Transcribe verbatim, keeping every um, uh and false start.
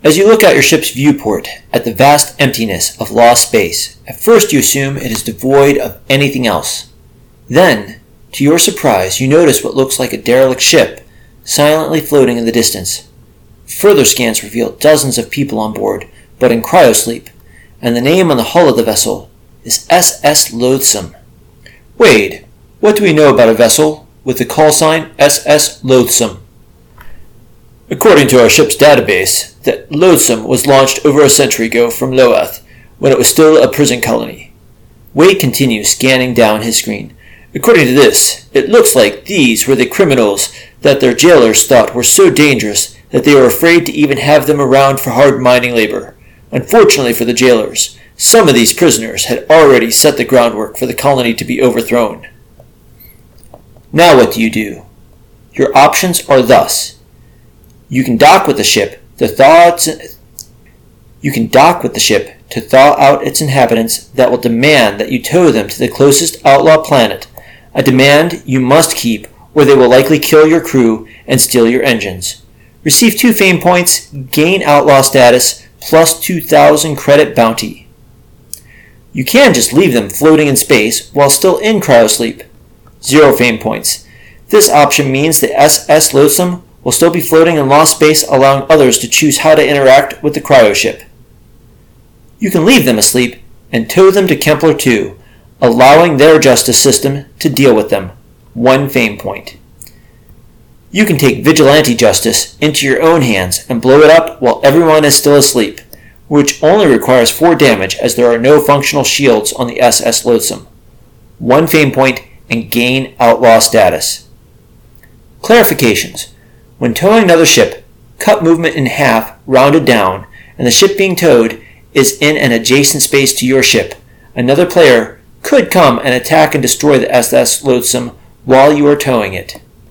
As you look out your ship's viewport at the vast emptiness of lost space, at first you assume it is devoid of anything else. Then, to your surprise, you notice what looks like a derelict ship silently floating in the distance. Further scans reveal dozens of people on board, but in cryosleep, and the name on the hull of the vessel is S S Loathsome. Wade, what do we know about a vessel with the call sign S S Loathsome? According to our ship's database, the Loathsome was launched over a century ago from Loath, when it was still a prison colony. Wade continues scanning down his screen. According to this, it looks like these were the criminals that their jailers thought were so dangerous that they were afraid to even have them around for hard mining labor. Unfortunately for the jailers, some of these prisoners had already set the groundwork for the colony to be overthrown. Now what do you do? Your options are thus. You can dock with the ship to thaw its, you can dock with the ship to thaw out its inhabitants that will demand that you tow them to the closest outlaw planet, a demand you must keep or they will likely kill your crew and steal your engines. Receive two fame points, gain outlaw status, plus two thousand credit bounty. You can just leave them floating in space while still in cryosleep. Zero fame points. This option means the S S Loathsome will still be floating in lost space, allowing others to choose how to interact with the cryoship. You can leave them asleep and tow them to Kempler two, allowing their justice system to deal with them. One fame point. You can take vigilante justice into your own hands and blow it up while everyone is still asleep, which only requires four damage as there are no functional shields on the S S Loathsome. One fame point and gain outlaw status. Clarifications. When towing another ship, cut movement in half, rounded down, and the ship being towed is in an adjacent space to your ship. Another player could come and attack and destroy the S S Loathsome while you are towing it.